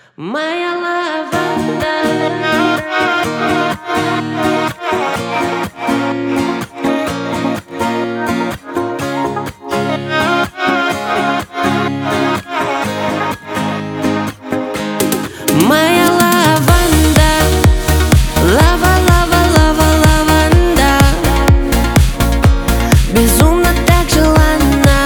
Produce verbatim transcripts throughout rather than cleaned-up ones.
Моя лаванда. Моя лаванда, лава, лава, лава, лаванда, безумно так желанна,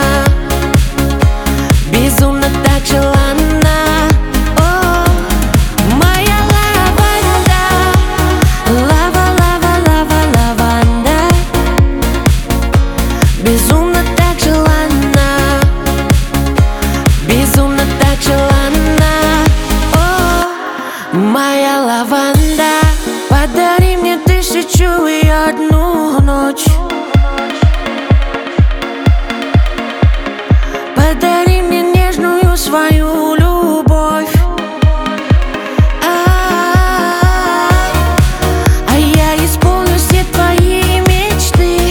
безумно так желанна. О, моя лаванда, лава, лава, лава, лаванда, безумно так желанна, безумно так желанна. Моя лаванда, подари мне тысячу и одну ночь. Подари мне нежную свою любовь. А, а я исполню все твои мечты.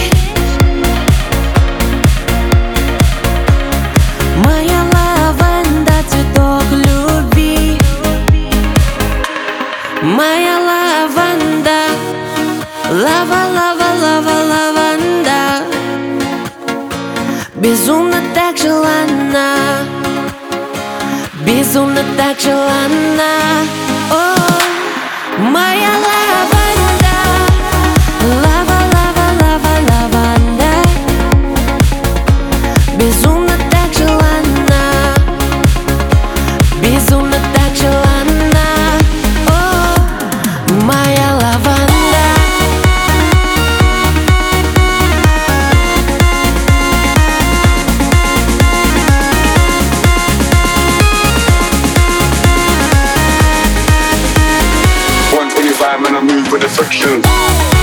Моя лаванда, цветок любви. Моя лаванда, лава, лава, лава, лаванда, безумно так желанна, безумно так желанна. О, моя лаванда, лава, лава, лава, лаванда, безумно так желанна, безумно так желанна. Моя лаванда. one twenty-five and I move with the friction.